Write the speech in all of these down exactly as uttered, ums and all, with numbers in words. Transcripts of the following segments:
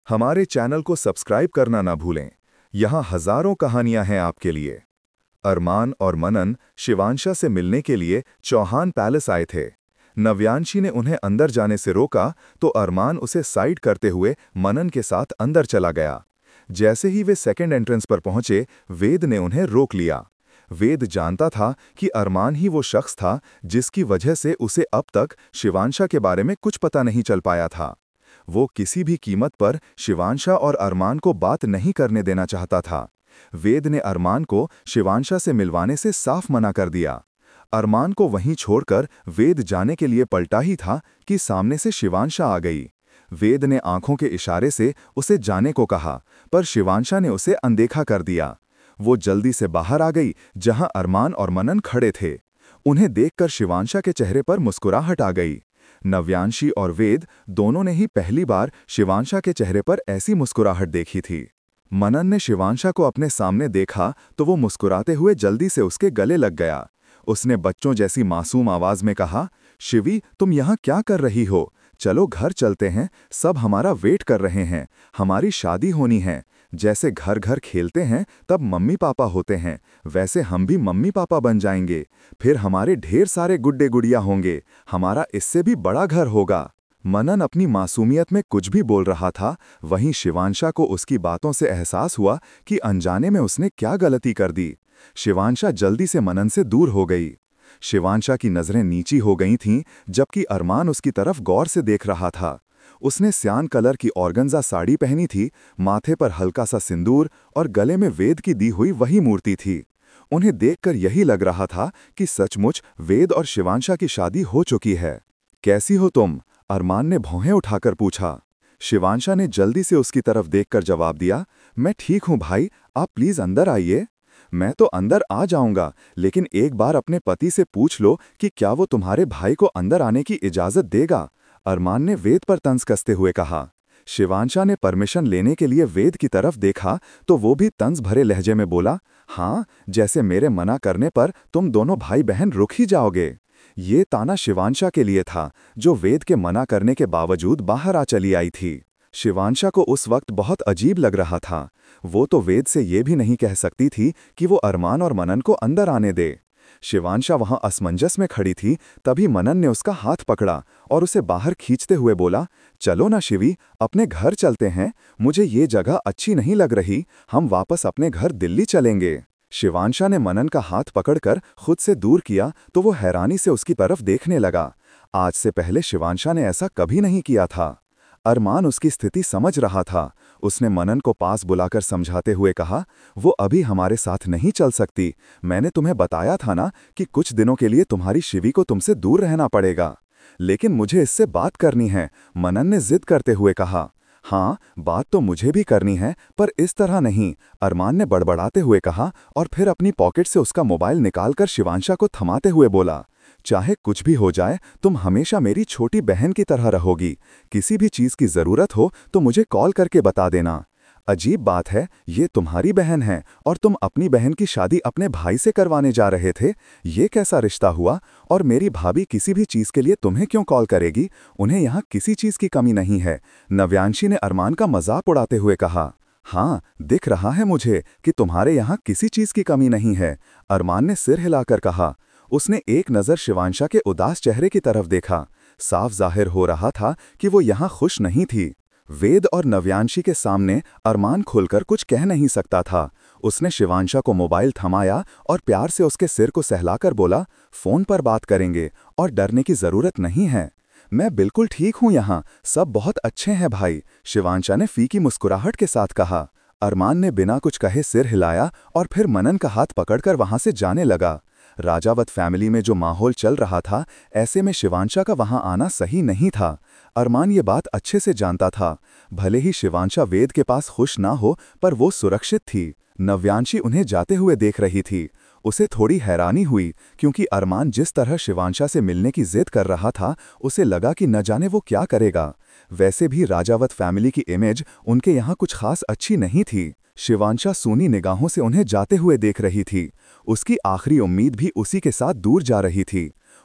हमारे चैनल को सब्सक्राइब करना ना भूलें। यहाँ हजारों कहानियां हैं आपके लिए। अरमान और मनन शिवांशा से मिलने के लिए चौहान पैलेस आए थे। नव्यांशी ने उन्हें अंदर जाने से रोका तो अरमान उसे साइड करते हुए मनन के साथ अंदर चला गया। जैसे ही वे सेकंड एंट्रेंस पर पहुंचे, वेद ने उन्हें रोक लिया। वेद जानता था कि अरमान ही वो शख्स था जिसकी वजह से उसे अब तक शिवांशा के बारे में कुछ पता नहीं चल पाया था। वो किसी भी कीमत पर शिवांशा और अरमान को बात नहीं करने देना चाहता था। वेद ने अरमान को शिवांशा से मिलवाने से साफ मना कर दिया। अरमान को वहीं छोड़कर वेद जाने के लिए पलटा ही था कि सामने से शिवांशा आ गई। वेद ने आंखों के इशारे से उसे जाने को कहा, पर शिवांशा ने उसे अनदेखा कर दिया। वो जल्दी से बाहर आ गई जहां अरमान और मनन खड़े थे। उन्हें देखकर शिवांशा के चेहरे पर मुस्कुराहट आ गई। नव्यांशी और वेद दोनों ने ही पहली बार शिवांशा के चेहरे पर ऐसी मुस्कुराहट देखी थी। मनन ने शिवांशा को अपने सामने देखा तो वो मुस्कुराते हुए जल्दी से उसके गले लग गया। उसने बच्चों जैसी मासूम आवाज में कहा, शिवी, तुम यहाँ क्या कर रही हो? चलो घर चलते हैं, सब हमारा वेट कर रहे हैं। हमारी शादी होनी है। जैसे घर घर खेलते हैं तब मम्मी पापा होते हैं, वैसे हम भी मम्मी पापा बन जाएंगे। फिर हमारे ढेर सारे गुड्डे गुड़िया होंगे। हमारा इससे भी बड़ा घर होगा। मनन अपनी मासूमियत में कुछ भी बोल रहा था, वहीं शिवांशा को उसकी बातों से एहसास हुआ कि अनजाने में उसने क्या गलती कर दी। शिवांशा जल्दी से मनन से दूर हो गई। शिवांशा की नजरें नीची हो गई थीं, जबकि अरमान उसकी तरफ गौर से देख रहा था। उसने स्यान कलर की ऑर्गेन्जा साड़ी पहनी थी, माथे पर हल्का सा सिंदूर और गले में वेद की दी हुई वही मूर्ति थी। उन्हें देखकर यही लग रहा था कि सचमुच वेद और शिवांशा की शादी हो चुकी है। कैसी हो तुम? अरमान ने भौहें उठाकर पूछा। शिवांशा ने जल्दी से उसकी तरफ देखकर जवाब दिया, मैं ठीक हूं भाई, आप प्लीज अंदर आइए। मैं तो अंदर आ जाऊंगा, लेकिन एक बार अपने पति से पूछ लो कि क्या वो तुम्हारे भाई को अंदर आने की इजाजत देगा। अरमान ने वेद पर तंज कसते हुए कहा। शिवांशा ने परमिशन लेने के लिए वेद की तरफ देखा तो वो भी तंज भरे लहजे में बोला, हाँ, जैसे मेरे मना करने पर तुम दोनों भाई बहन रुक ही जाओगे। ये ताना शिवांशा के लिए था, जो वेद के मना करने के बावजूद बाहर आ चली आई थी। शिवांशा को उस वक्त बहुत अजीब लग रहा था। वो तो वेद से ये भी नहीं कह सकती थी कि वो अरमान और मनन को अंदर आने दे। शिवांशा वहां असमंजस में खड़ी थी, तभी मनन ने उसका हाथ पकड़ा और उसे बाहर खींचते हुए बोला, चलो ना शिवी, अपने घर चलते हैं। मुझे ये जगह अच्छी नहीं लग रही, हम वापस अपने घर दिल्ली चलेंगे। शिवांशा ने मनन का हाथ पकड़कर खुद से दूर किया तो वो हैरानी से उसकी तरफ देखने लगा। आज से पहले शिवांशा ने ऐसा कभी नहीं किया था। अरमान उसकी स्थिति समझ रहा था। उसने मनन को पास बुलाकर समझाते हुए कहा, वो अभी हमारे साथ नहीं चल सकती। मैंने तुम्हें बताया था ना कि कुछ दिनों के लिए तुम्हारी शिवी को तुमसे दूर रहना पड़ेगा। लेकिन मुझे इससे बात करनी है, मनन ने जिद करते हुए कहा। हाँ, बात तो मुझे भी करनी है, पर इस तरह नहीं, अरमान ने बड़बड़ाते हुए कहा और फिर अपनी पॉकेट से उसका मोबाइल निकालकर शिवांशा को थमाते हुए बोला, चाहे कुछ भी हो जाए, तुम हमेशा मेरी छोटी बहन की तरह रहोगी। किसी भी चीज की जरूरत हो तो मुझे कॉल करके बता देना। अजीब बात है, ये तुम्हारी बहन है और तुम अपनी बहन की शादी अपने भाई से करवाने जा रहे थे। ये कैसा रिश्ता हुआ? और मेरी भाभी किसी भी चीज के लिए तुम्हें क्यों कॉल करेगी? उन्हें यहाँ किसी चीज की कमी नहीं है। नव्यांशी ने अरमान का मजाक उड़ाते हुए कहा। हाँ, दिख रहा है मुझे कि तुम्हारे यहाँ किसी चीज की कमी नहीं है, अरमान ने सिर हिलाकर कहा। उसने एक नज़र शिवांशा के उदास चेहरे की तरफ देखा। साफ जाहिर हो रहा था कि वो यहाँ खुश नहीं थी। वेद और नव्यांशी के सामने अरमान खुलकर कुछ कह नहीं सकता था। उसने शिवांशा को मोबाइल थमाया और प्यार से उसके सिर को सहलाकर बोला, फोन पर बात करेंगे और डरने की जरूरत नहीं है। मैं बिल्कुल ठीक हूँ यहाँ, सब बहुत अच्छे हैं भाई, शिवांशा ने फीकी मुस्कुराहट के साथ कहा। अरमान ने बिना कुछ कहे सिर हिलाया और फिर मनन का हाथ पकड़कर वहां से जाने लगा। राजावत फैमिली में जो माहौल चल रहा था, ऐसे में शिवांशा का वहां आना सही नहीं था। अरमान ये बात अच्छे से जानता था। भले ही शिवांशा वेद के पास खुश ना हो, पर वो सुरक्षित थी। नव्यांशी उन्हें जाते हुए देख रही थी। उसे थोड़ी हैरानी हुई, क्योंकि अरमान जिस तरह शिवांशा से मिलने की जिद कर रहा था, उसे लगा कि न जाने वो क्या करेगा। वैसे भी राजावत फैमिली की इमेज उनके यहाँ कुछ खास अच्छी नहीं थी। शिवांशा सूनी निगाहों से उन्हें जाते हुए देख रही थी। उसकी आखिरी उम्मीद भी उसी के साथ दूर जा रही थी।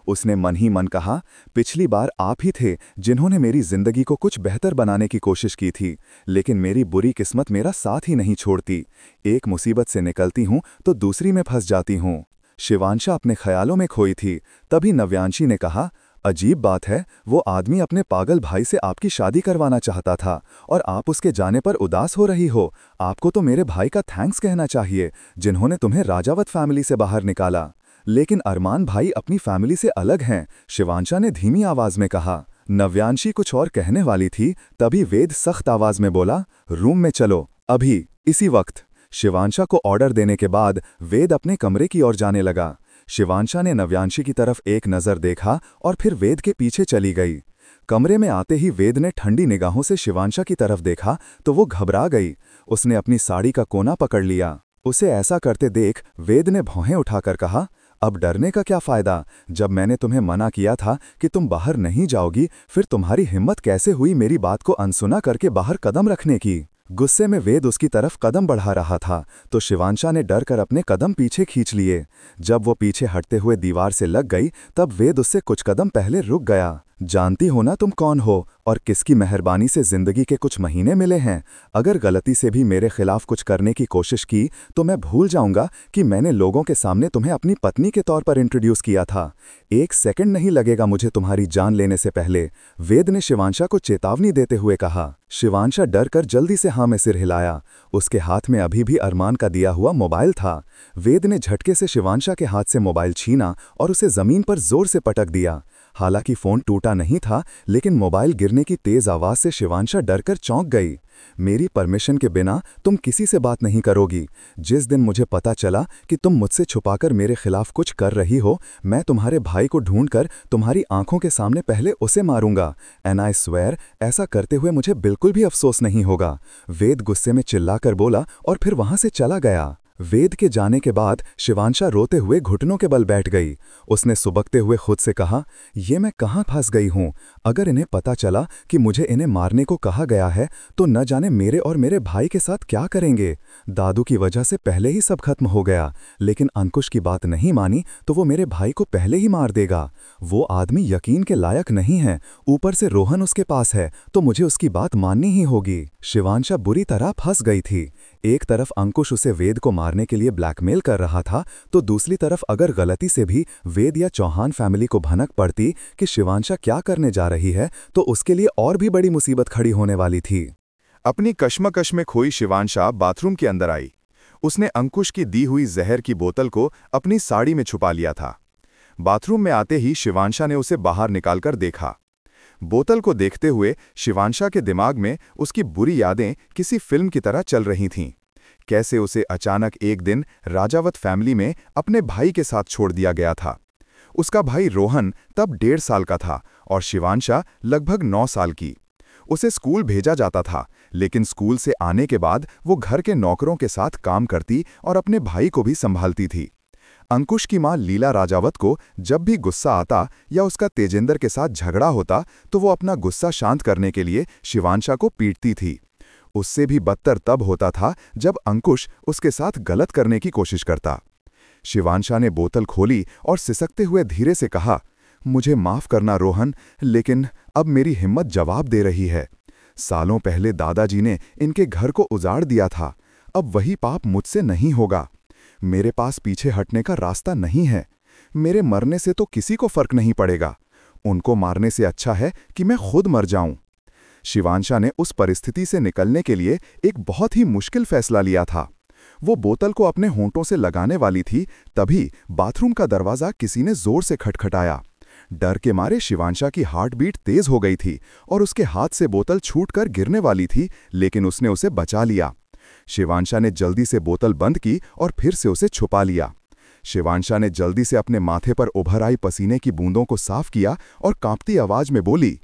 उसने मन ही मन कहा, पिछली बार आप ही थे जिन्होंने मेरी जिंदगी को कुछ बेहतर बनाने की कोशिश की थी, लेकिन मेरी बुरी किस्मत मेरा साथ ही नहीं छोड़ती। एक मुसीबत से निकलती हूँ तो दूसरी में फंस जाती हूँ। शिवांशा अपने ख्यालों में खोई थी। तभी नव्यांशी ने कहा, अजीब बात है, वो आदमी अपने पागल भाई से आपकी शादी करवाना चाहता था और आप उसके जाने पर उदास हो रही हो। आपको तो मेरे भाई का थैंक्स कहना चाहिए, जिन्होंने तुम्हें राजावत फैमिली से बाहर निकाला। लेकिन अरमान भाई अपनी फैमिली से अलग हैं, शिवांशा ने धीमी आवाज में कहा। नव्यांशी कुछ और कहने वाली थी, तभी वेद सख्त आवाज में बोला, रूम में चलो, अभी, इसी वक्त। शिवांशा को ऑर्डर देने के बाद वेद अपने कमरे की ओर जाने लगा। शिवांशा ने नव्यांशी की तरफ एक नज़र देखा और फिर वेद के पीछे चली गई। कमरे में आते ही वेद ने ठंडी निगाहों से शिवांशा की तरफ देखा तो वो घबरा गई। उसने अपनी साड़ी का कोना पकड़ लिया। उसे ऐसा करते देख वेद ने भौहें उठाकर कहा, अब डरने का क्या फायदा? जब मैंने तुम्हें मना किया था कि तुम बाहर नहीं जाओगी, फिर तुम्हारी हिम्मत कैसे हुई मेरी बात को अनसुना करके बाहर कदम रखने की? गुस्से में वेद उसकी तरफ कदम बढ़ा रहा था तो शिवांशा ने डर कर अपने कदम पीछे खींच लिए। जब वो पीछे हटते हुए दीवार से लग गई तब वेद उससे कुछ कदम पहले रुक गया। जानती हो ना तुम कौन हो और किसकी मेहरबानी से जिंदगी के कुछ महीने मिले हैं। अगर गलती से भी मेरे खिलाफ कुछ करने की कोशिश की तो मैं भूल जाऊंगा कि मैंने लोगों के सामने तुम्हें अपनी पत्नी के तौर पर इंट्रोड्यूस किया था। एक सेकंड नहीं लगेगा मुझे तुम्हारी जान लेने से पहले, वेद ने शिवांशा को चेतावनी देते हुए कहा। शिवांशा डर कर जल्दी से हाँ में सिर हिलाया। उसके हाथ में अभी भी अरमान का दिया हुआ मोबाइल था। वेद ने झटके से शिवांशा के हाथ से मोबाइल छीना और उसे जमीन पर जोर से पटक दिया। हालांकि फोन टूटा नहीं था, लेकिन मोबाइल गिरने की तेज आवाज से शिवांशा डरकर चौंक गई। मेरी परमिशन के बिना तुम किसी से बात नहीं करोगी। जिस दिन मुझे पता चला कि तुम मुझसे छुपाकर मेरे खिलाफ कुछ कर रही हो, मैं तुम्हारे भाई को ढूंढकर तुम्हारी आंखों के सामने पहले उसे मारूंगा। एंड आई स्वेयर, ऐसा करते हुए मुझे बिल्कुल भी अफसोस नहीं होगा। वेद गुस्से में चिल्लाकर बोला और फिर वहां से चला गया। वेद के जाने के बाद शिवांशा रोते हुए घुटनों के बल बैठ गई। उसने सुबकते हुए खुद से कहा, ये मैं कहाँ फंस गई हूँ? अगर इन्हें पता चला कि मुझे इन्हें मारने को कहा गया है तो न जाने मेरे और मेरे भाई के साथ क्या करेंगे। दादू की वजह से पहले ही सब खत्म हो गया, लेकिन अंकुश की बात नहीं मानी तो वो मेरे भाई को पहले ही मार देगा। वो आदमी यकीन के लायक नहीं है, ऊपर से रोहन उसके पास है तो मुझे उसकी बात माननी ही होगी। शिवांशा बुरी तरह फंस गई थी। एक तरफ अंकुश उसे वेद को मारने के लिए ब्लैकमेल कर रहा था तो दूसरी तरफ अगर गलती से भी वेद या चौहान फैमिली को भनक पड़ती कि शिवांशा क्या करने जा रही है तो उसके लिए और भी बड़ी मुसीबत खड़ी होने वाली थी। अपनी कश्मकश में खोई शिवांशा बाथरूम के अंदर आई। उसने अंकुश की दी हुई जहर की बोतल को अपनी साड़ी में छुपा लिया था। बाथरूम में आते ही शिवांशा ने उसे बाहर निकालकर देखा। बोतल को देखते हुए शिवांशा के दिमाग में उसकी बुरी यादें किसी फिल्म की तरह चल रही थीं। कैसे उसे अचानक एक दिन राजावत फैमिली में अपने भाई के साथ छोड़ दिया गया था। उसका भाई रोहन तब डेढ़ साल का था और शिवांशा लगभग नौ साल की। उसे स्कूल भेजा जाता था, लेकिन स्कूल से आने के बाद वो घर के नौकरों के साथ काम करती और अपने भाई को भी संभालती थी। अंकुश की मां लीला राजावत को जब भी गुस्सा आता या उसका तेजेंद्र के साथ झगड़ा होता तो वो अपना गुस्सा शांत करने के लिए शिवांशा को पीटती थी। उससे भी बदतर तब होता था जब अंकुश उसके साथ गलत करने की कोशिश करता। शिवांशा ने बोतल खोली और सिसकते हुए धीरे से कहा, मुझे माफ करना रोहन, लेकिन अब मेरी हिम्मत जवाब दे रही है। सालों पहले दादाजी ने इनके घर को उजाड़ दिया था, अब वही पाप मुझसे नहीं होगा। मेरे पास पीछे हटने का रास्ता नहीं है। मेरे मरने से तो किसी को फर्क नहीं पड़ेगा। उनको मारने से अच्छा है कि मैं खुद मर जाऊं। शिवांशा ने उस परिस्थिति से निकलने के लिए एक बहुत ही मुश्किल फैसला लिया था। वो बोतल को अपने होंठों से लगाने वाली थी, तभी बाथरूम का दरवाजा किसी ने जोर से खटखटाया। डर के मारे शिवांशा की हार्ट बीट तेज हो गई थी और उसके हाथ से बोतल छूटकर गिरने वाली थी, लेकिन उसने उसे बचा लिया। शिवांशा ने जल्दी से बोतल बंद की और फिर से उसे छुपा लिया। शिवांशा ने जल्दी से अपने माथे पर उभर आई पसीने की बूंदों को साफ किया और कांपती आवाज में बोली,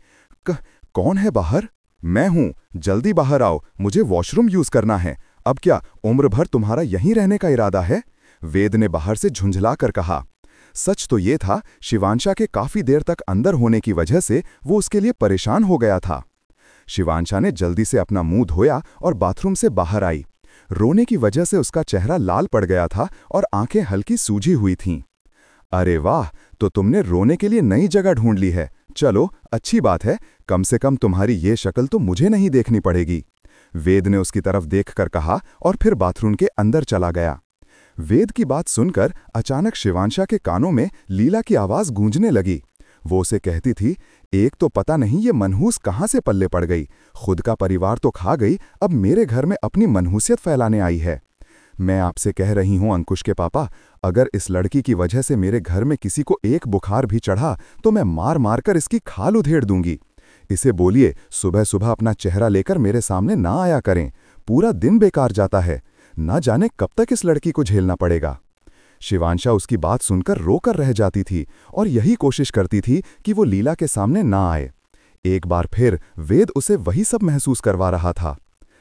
कौन है बाहर? मैं हूं, जल्दी बाहर आओ, मुझे वॉशरूम यूज करना है। अब क्या उम्र भर तुम्हारा यहीं रहने का इरादा है? वेद ने बाहर से झुंझला कर कहा। सच तो ये था, शिवांशा के काफी देर तक अंदर होने की वजह से वो उसके लिए परेशान हो गया था। शिवांशा ने जल्दी से अपना मुंह धोया और बाथरूम से बाहर आई। रोने की वजह से उसका चेहरा लाल पड़ गया था और आंखें हल्की सूजी हुई थीं। अरे वाह, तो तुमने रोने के लिए नई जगह ढूंढ ली है। चलो, अच्छी बात है, कम से कम तुम्हारी ये शक्ल तो मुझे नहीं देखनी पड़ेगी। वेद ने उसकी तरफ देखकर कहा और फिर बाथरूम के अंदर चला गया। वेद की बात सुनकर अचानक शिवांशा के कानों में लीला की आवाज गूंजने लगी। वो उसे कहती थी, एक तो पता नहीं ये मनहूस कहाँ से पल्ले पड़ गई, खुद का परिवार तो खा गई, अब मेरे घर में अपनी मनहूसियत फैलाने आई है। मैं आपसे कह रही हूं अंकुश के पापा, अगर इस लड़की की वजह से मेरे घर में किसी को एक बुखार भी चढ़ा तो मैं मार मार कर इसकी खाल उधेड़ दूंगी। इसे बोलिए सुबह सुबह अपना चेहरा लेकर मेरे सामने ना आया करें, पूरा दिन बेकार जाता है, ना जाने कब तक इस लड़की को झेलना पड़ेगा। शिवांशा उसकी बात सुनकर रोकर रह जाती थी और यही कोशिश करती थी कि वो लीला के सामने ना आए। एक बार फिर वेद उसे वही सब महसूस करवा रहा था।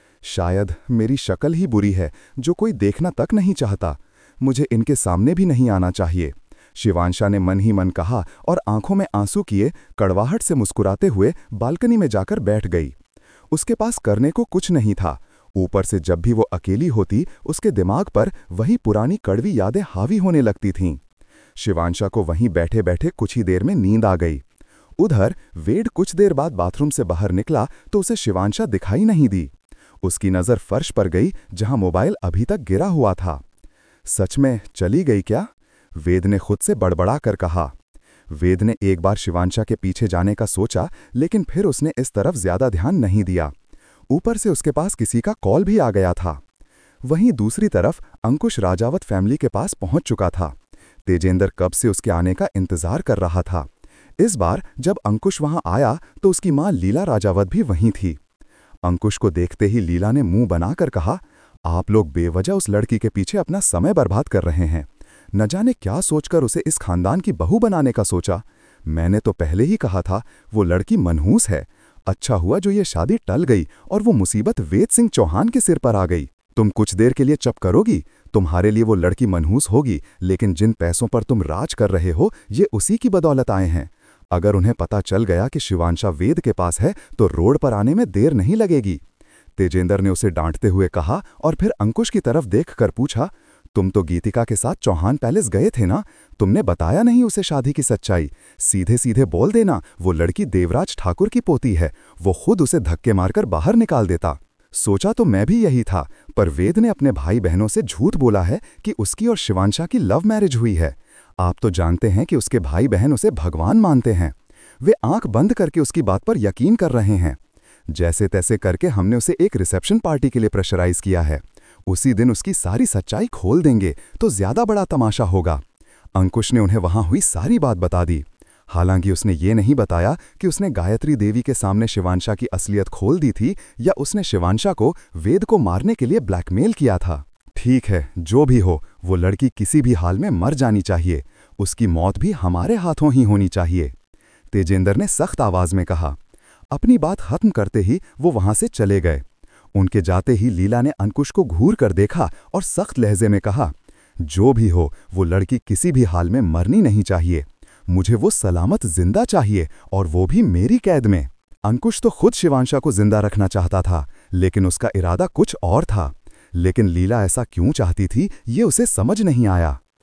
शायद मेरी शक्ल ही बुरी है जो कोई देखना तक नहीं चाहता, मुझे इनके सामने भी नहीं आना चाहिए, शिवांशा ने मन ही मन कहा और आंखों में आंसू किए कड़वाहट से मुस्कुराते हुए बालकनी में जाकर बैठ गई। उसके पास करने को कुछ नहीं था, ऊपर से जब भी वो अकेली होती उसके दिमाग पर वही पुरानी कड़वी यादें हावी होने लगती थीं। शिवांशा को वहीं बैठे बैठे कुछ ही देर में नींद आ गई। उधर वेद कुछ देर बाद बाथरूम से बाहर निकला तो उसे शिवांशा दिखाई नहीं दी। उसकी नज़र फर्श पर गई जहां मोबाइल अभी तक गिरा हुआ था। सच में चली गई क्या? वेद ने खुद से बड़बड़ा कर कहा। वेद ने एक बार शिवांशा के पीछे जाने का सोचा, लेकिन फिर उसने इस तरफ ज्यादा ध्यान नहीं दिया। ऊपर से उसके पास किसी का कॉल भी आ गया था। वहीं दूसरी तरफ अंकुश राजावत फैमिली के पास पहुंच चुका था। तेजेंद्र कब से उसके आने का इंतजार कर रहा था। इस बार जब अंकुश वहां आया तो उसकी मां लीला राजावत भी वहीं थी। अंकुश को देखते ही लीला ने मुंह बनाकर कहा, आप लोग बेवजह उस लड़की के पीछे अपना समय बर्बाद कर रहे हैं। न जाने क्या सोचकर उसे इस खानदान की बहू बनाने का सोचा। मैंने तो पहले ही कहा था वो लड़की मनहूस है। अच्छा हुआ जो ये शादी टल गई और वो मुसीबत वेद सिंह चौहान के सिर पर आ गई। तुम कुछ देर के लिए चुप करोगी? तुम्हारे लिए वो लड़की मनहूस होगी, लेकिन जिन पैसों पर तुम राज कर रहे हो ये उसी की बदौलत आए हैं। अगर उन्हें पता चल गया कि शिवांशा वेद के पास है तो रोड पर आने में देर नहीं लगेगी। तेजेंद्र ने उसे डांटते हुए कहा और फिर अंकुश की तरफ देखकर पूछा, तुम तो गीतिका के साथ चौहान पैलेस गए थे ना? तुमने बताया नहीं उसे शादी की सच्चाई? सीधे सीधे बोल देना वो लड़की देवराज ठाकुर की पोती है, वो खुद उसे धक्के मारकर बाहर निकाल देता। सोचा तो मैं भी यही था, पर वेद ने अपने भाई बहनों से झूठ बोला है कि उसकी और शिवांशा की लव मैरिज हुई है। आप तो जानते हैं कि उसके भाई बहन उसे भगवान मानते हैं। वे आंख बंद करके उसकी बात पर यकीन कर रहे हैं। जैसे तैसे करके हमने उसे एक रिसेप्शन पार्टी के लिए प्रेशराइज किया है। उसी दिन उसकी सारी सच्चाई खोल देंगे तो ज्यादा बड़ा तमाशा होगा। अंकुश ने उन्हें वहां हुई सारी बात बता दी। हालांकि उसने ये नहीं बताया कि उसने गायत्री देवी के सामने शिवांशा की असलियत खोल दी थी या उसने शिवांशा को वेद को मारने के लिए ब्लैकमेल किया था। ठीक है, जो भी हो, वो लड़की किसी भी हाल में मर जानी चाहिए। उसकी मौत भी हमारे हाथों ही होनी चाहिए, तेजेंद्र ने सख्त आवाज में कहा। अपनी बात खत्म करते ही वो वहां से चले गए। उनके जाते ही लीला ने अंकुश को घूर कर देखा और सख्त लहजे में कहा, जो भी हो, वो लड़की किसी भी हाल में मरनी नहीं चाहिए। मुझे वो सलामत जिंदा चाहिए, और वो भी मेरी कैद में। अंकुश तो खुद शिवांशा को जिंदा रखना चाहता था, लेकिन उसका इरादा कुछ और था। लेकिन लीला ऐसा क्यों चाहती थी ये उसे समझ नहीं आया।